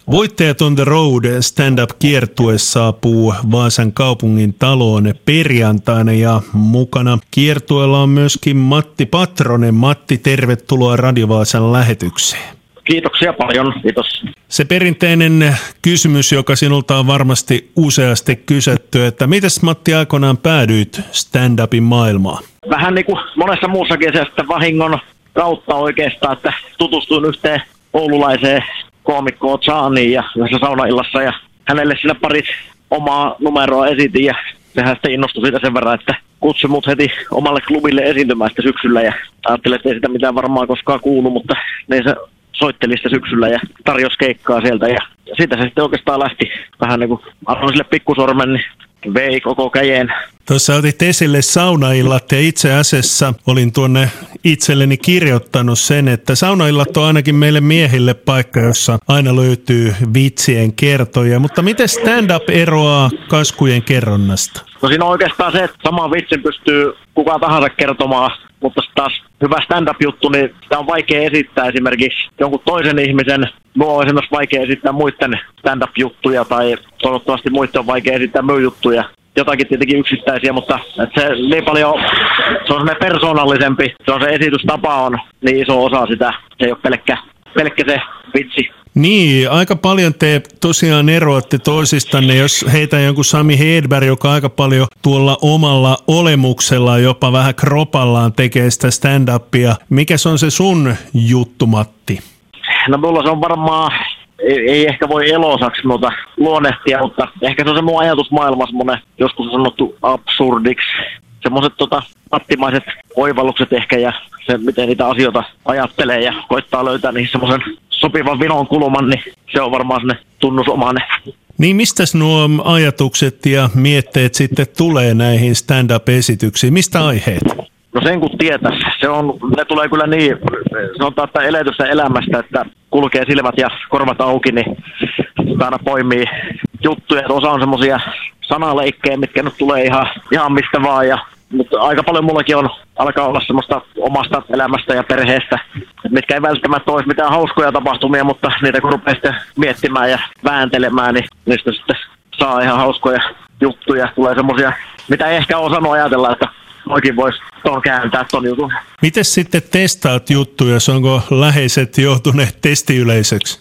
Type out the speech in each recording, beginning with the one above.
Voittajat on the road stand-up-kiertue saapuu Vaasan kaupungin taloon perjantaina ja mukana kiertueella on myöskin Matti Patronen. Matti, tervetuloa Radio Vaasan lähetykseen. Kiitoksia paljon, kiitos. Se perinteinen kysymys, joka sinulta on varmasti useasti kysytty, että mites Matti aikoinaan päädyit stand-upin maailmaan? Vähän niin kuin monessa muussakin se sitten vahingon kautta oikeastaan, että tutustuin yhteen oululaiseen koomikkoon Jaaniin ja yhdessä saunaillassa ja hänelle siinä parit omaa numeroa esitin ja sehän sitten innostui siitä sen verran, että kutsui mut heti omalle klubille esiintymään sitten syksyllä ja ajattelin, että ei sitä mitään varmaan koskaan kuulu, mutta niin se soitteli sitä syksyllä ja tarjosi keikkaa sieltä ja siitä se sitten oikeastaan lähti vähän niin kuin annoin sille pikkusormen, niin vei koko käjeen. Tuossa otit esille saunaillat ja itse asiassa olin tuonne itselleni kirjoittanut sen, että saunaillat on ainakin meille miehille paikka, jossa aina löytyy vitsien kertoja, mutta miten stand-up eroaa kaskujen kerronnasta? No siinä on oikeastaan se, että sama vitsin pystyy kuka tahansa kertomaan, mutta taas hyvä stand-up-juttu, niin sitä on vaikea esittää esimerkiksi jonkun toisen ihmisen. Nuo on esimerkiksi vaikea esittää muiden stand-up-juttuja tai toivottavasti muiden on vaikea esittää myyjuttuja. Jotakin tietenkin yksittäisiä, mutta se niin paljon, se on semmoinen persoonallisempi, se on se esitystapa on niin iso osa sitä, se ei ole pelkkä se vitsi. Niin, aika paljon te tosiaan eroatte toisistanne, jos heitä jonkun Sami Hedberg, joka aika paljon tuolla omalla olemuksella, jopa vähän kropallaan tekee sitä stand-upia. Mikäs on se sun juttu, Matti? No mulla se on varmaan, ei ehkä voi elosaksi muuta luonnehtia, mutta ehkä se on se mun ajatusmaailma semmoinen, joskus on sanottu absurdiksi. Semmoiset mattimaiset oivallukset ehkä ja se, miten niitä asioita ajattelee ja koittaa löytää niihin semmoisen sopivan vinon kulman, niin se on varmaan semmoinen tunnusomainen. Niin mistäs nuo ajatukset ja mietteet sitten tulee näihin stand-up-esityksiin? Mistä aiheet? No sen kun tietäisi. Ne tulee kyllä niin, sanotaan, että eletystä elämästä, että kulkee silmät ja korvat auki, niin aina poimii juttuja. Osa on semmoisia sanaleikkejä, mitkä nyt tulee ihan mistä vaan. Mutta aika paljon mullakin alkaa olla semmoista omasta elämästä ja perheestä, mitkä ei välttämättä olisi mitään hauskoja tapahtumia, mutta niitä kun rupeaa sitten miettimään ja vääntelemään, niin niistä sitten saa ihan hauskoja juttuja. Tulee semmoisia, mitä ei ehkä osannut ajatella, että oikein voisi kääntää ton jutun. Mites sitten testaat juttuja, jos onko läheiset joutuneet testiyleisöksi?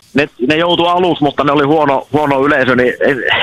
ne joutui aluksi, mutta ne oli huono yleisö, niin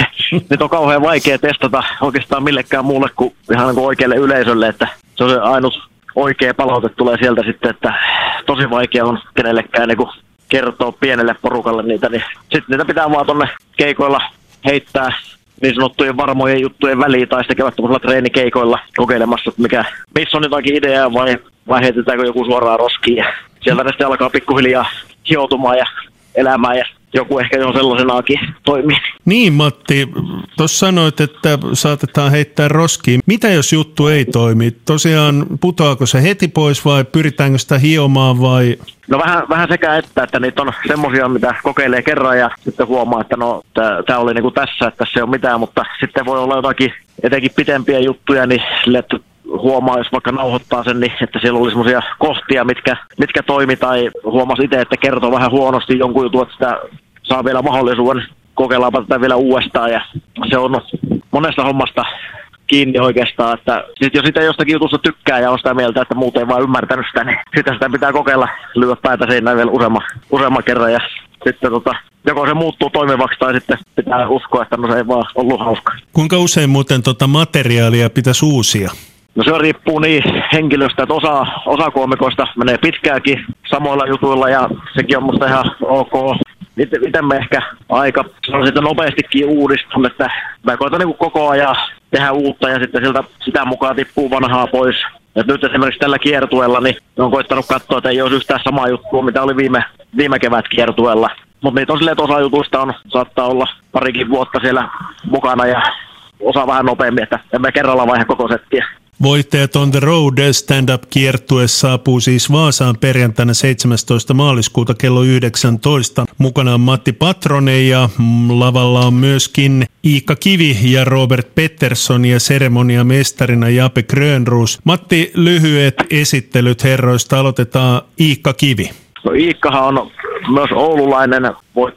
nyt on kauhean vaikea testata oikeastaan millekään muulle kuin ihan niin kuin oikealle yleisölle, että se on se ainut oikea palaute tulee sieltä sitten, että tosi vaikea on kenellekään niin kuin kertoa pienelle porukalle niitä, niin sitten niitä pitää vaan tonne keikoilla heittää niin sanottujen varmojen juttujen väliin tai sitten käydä tuollaisilla treenikeikoilla kokeilemassa, että missä on jotakin ideaa vai heitetäänkö joku suoraan roskiin ja sieltä ne sitten alkaa pikkuhiljaa hioutumaan ja elämään ja joku ehkä jo sellaisenaakin toimii. Niin Matti, tuossa sanoit, että saatetaan heittää roskiin. Mitä jos juttu ei toimi? Tosiaan putoako se heti pois vai pyritäänkö sitä hiomaan vai? No vähän sekä että niitä on semmoisia, mitä kokeilee kerran ja sitten huomaa, että no tämä oli niinku tässä, että se ei ole mitään, mutta sitten voi olla jotakin etenkin pitempiä juttuja, niin sille, että huomaa, jos vaikka nauhoittaa sen, niin että siellä oli semmoisia kohtia, mitkä toimi tai huomasi itse, että kertoo vähän huonosti jonkun jutun, että sitä saa vielä mahdollisuuden kokeillaanpa tätä vielä uudestaan ja se on monesta hommasta kiinni oikeastaan, että jos sitä jostakin jutusta tykkää ja on sitä mieltä, että muut ei vaan ymmärtänyt sitä, niin sitä pitää kokeilla lyödä päätä seinään vielä useamman kerran ja sitten joko se muuttuu toimivaksi tai sitten pitää uskoa, että no se ei vaan ollut hauska. Kuinka usein muuten materiaalia pitäisi uusia? No se riippuu niin henkilöstä, että osa koomikoista menee pitkäänkin samoilla jutuilla ja sekin on musta ihan ok. Miten me ehkä aika sitten nopeastikin uudistun, että mä koitan niin koko ajan tehdä uutta ja sitten sitä mukaan tippuu vanhaa pois. Et nyt esimerkiksi tällä kiertueella niin olen koittanut katsoa, että ei olisi yhtään samaa juttua, mitä oli viime kevät kiertueella. Mutta niitä on silleen, että osa jutuista saattaa olla parikin vuotta siellä mukana ja osa vähän nopeammin, että emme kerralla vaihe koko settiä. Voittajat on the road stand-up-kiertue saapuu siis Vaasaan perjantaina 17. maaliskuuta kello 19. Mukana on Matti Patronen ja lavalla on myöskin Iikka Kivi ja Robert Pettersson ja seremoniamestarina Jape Grönroos. Matti, lyhyet esittelyt herroista. Aloitetaan Iikka Kivi. No Iikkahan on myös oululainen, voitti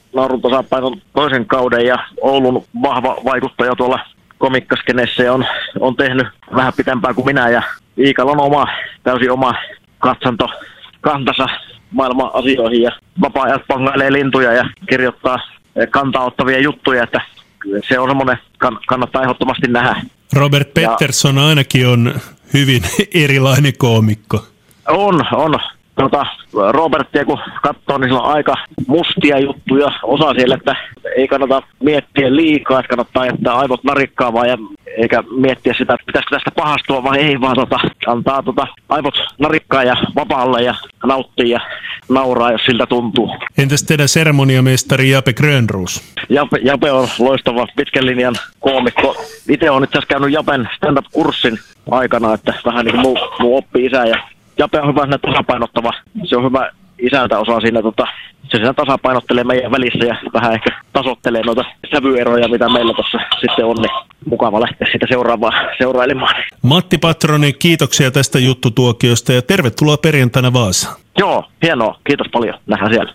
naurun tasapainon toisen kauden ja Oulun vahva vaikuttaja tuolla komikkaskenessä ja on tehnyt vähän pitempään kuin minä ja Iikalla on täysin oma kantansa maailman asioihin ja vapaa-ajat pangailee lintuja ja kirjoittaa kantaa-ottavia juttuja, että se on semmoinen, kannattaa ehdottomasti nähdä. Robert Pettersson ainakin on hyvin erilainen koomikko. On. Robertia kun katsoo, niin sillä on aika mustia juttuja osa siellä, että ei kannata miettiä liikaa, että kannattaa jättää aivot narikkaamaan ja eikä miettiä sitä, että pitäisikö tästä pahastua vai ei, vaan antaa aivot narikkaa ja vapaalle ja nauttii ja nauraa, jos siltä tuntuu. Entäs teidän seremoniamestari Jape Grönroos? Jape on loistava pitkän linjan koomikko. Itse olen itse asiassa käynyt Japen stand-up-kurssin aikana, että vähän niin kuin muu oppi-isä ja Jape on hyvä tasapainottava. Se on hyvä isältä osaa siinä, se siinä tasapainottelee meidän välissä ja vähän ehkä tasoittelee noita sävyeroja, mitä meillä tuossa sitten on, niin mukava lähteä sitä seurailemaan. Matti Patronen, kiitoksia tästä juttutuokiosta ja tervetuloa perjantaina Vaasaan. Joo, hienoa. Kiitos paljon. Nähdään siellä.